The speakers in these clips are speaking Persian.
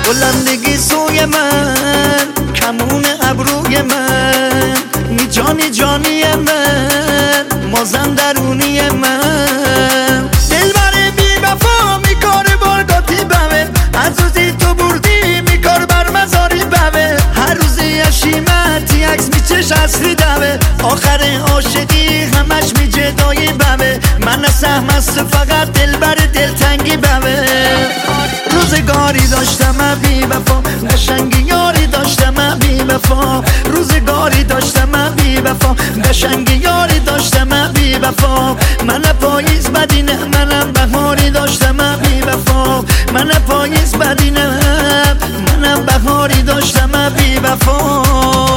بلندگی سوی من، کمون ابروی من، جانی جانی من، مازن درونی من. دلبر بی وفا میکار بارگاتی بمه، از روزی تو بردی میکار بر مزاری بمه. هر روزی اشیمتی عکس میچش اصلی دمه، آخر عاشقی همش میجدایی بمه. من سهم است فقط دلبر دلتنگی بمه. روزگاری داشتم بی وفا، قشنگی یاری داشتم بی وفا. روزگاری داشتم بی وفا، قشنگی یاری داشتم بی وفا. من پاییز بدینه، منم بهاری داشتم بی وفا. من پاییز بدینه، منم بهاری داشتم بی وفا.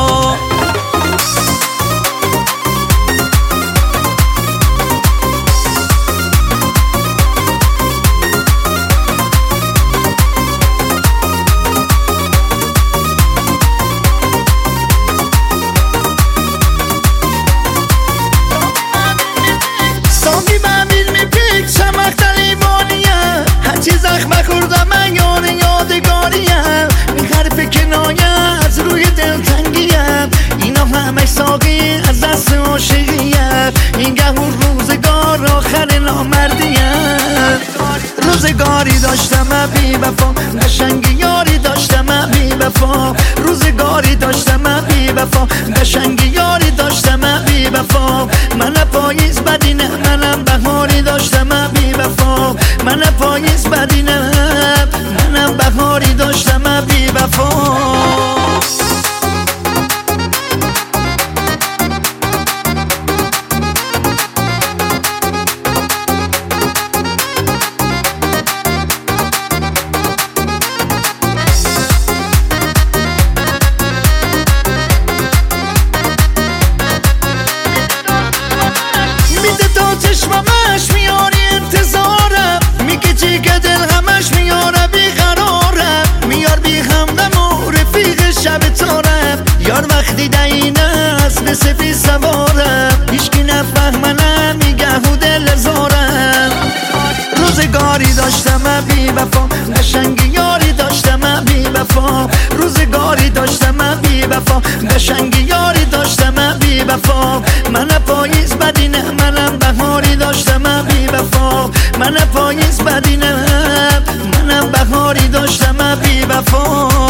زخم خوردم من یادگاریم، این حرف کنایه از روی دلتنگیم. اینا همه ساقی از دست عاشقیم، این گهور روزگار آخر نامردیم. روزگاری داشتم بی وفا، قشنگی یاری داشتم بی وفا. روزگاری داشتم بی وفا، قشنگی یاری داشتم بی وفا. من پاییز بدینه، منم بهاری داشتم بی وفا. من پاییز بدینه، منم بهاری داشتم بی وفا. چشمش میاری انتظارم، میگه چی که دل همش میاره بیقرارم. میار بی همدم و رفیق شب تارم، یار وقتی دینه اسب سفید سوارم. هیچکی نفهمنم میگه و دل زارم. روزگاری داشتم بی وفا، قشنگی یاری داشتم بی وفا. روزگاری داشتم بی وفا، قشنگی یاری داشتم بی وفا. من پاییز بدینه، منم بهاری داشتم بی وفا. من پاییز بدینه، منم بهاری داشتم بی وفا.